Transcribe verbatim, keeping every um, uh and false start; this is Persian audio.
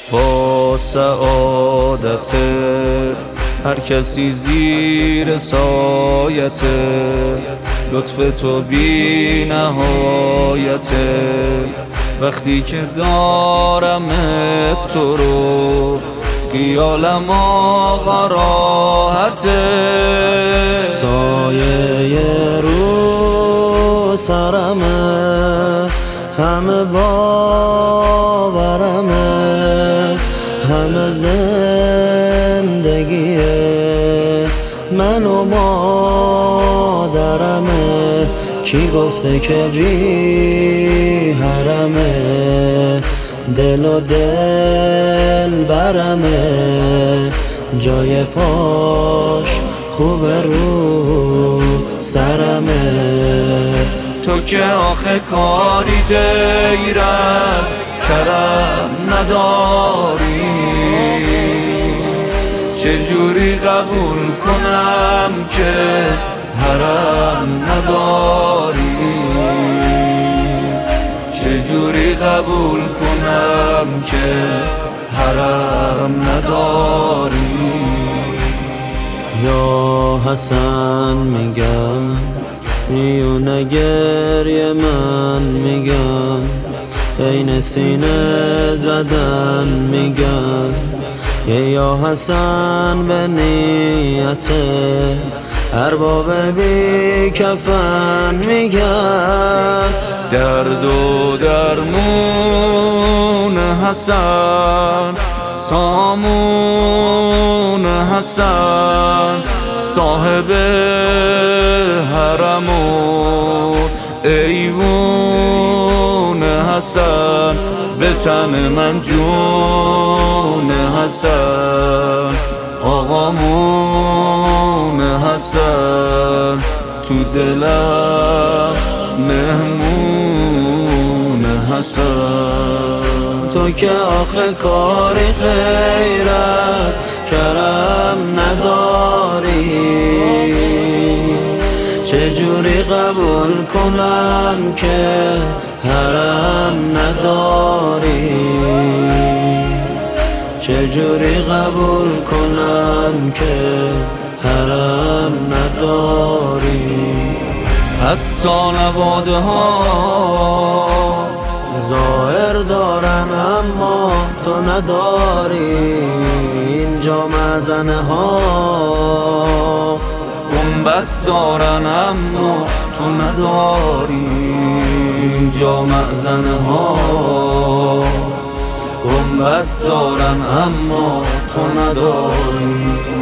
با سعادت هر کسی زیر سایت لطف تو بی نهایت. وقتی که دارم تو رو خیالم آقا راحته. سایه رو سرمه، همه باورمه، همه زندگیه من و مادرمه. کی گفته که بی حرمه، دل و دل برمه، جای پاش خوب رو سرمه. تو که آخه کاری غیر از کرم نداری، چجوری قبول کنم که حرم نداری؟ چجوری قبول کنم که حرم نداری؟ یا حسن میگم میونه گریه من میگم، بین سینه زدن میگم. یا حسن به نیته ارباب بی کفن میگم. درد و درمون حسن، سامون حسن، صاحب حرم و ایوون حسن، به تن من جون حسن، آقامون حسن، تو دلم مهمون حسن. تو که آخه کاری غیر از کرم نداری، چجوری قبول کنم که حرم نداری؟ چجوری قبول کنم که حرم نداری؟ حتی نواده ها ظاهر دارن اما تو نداری. اینجا مزنه ها گنبد دارن اما تو نداری. اینجا مزنه ها گنبد دارن اما تو نداری.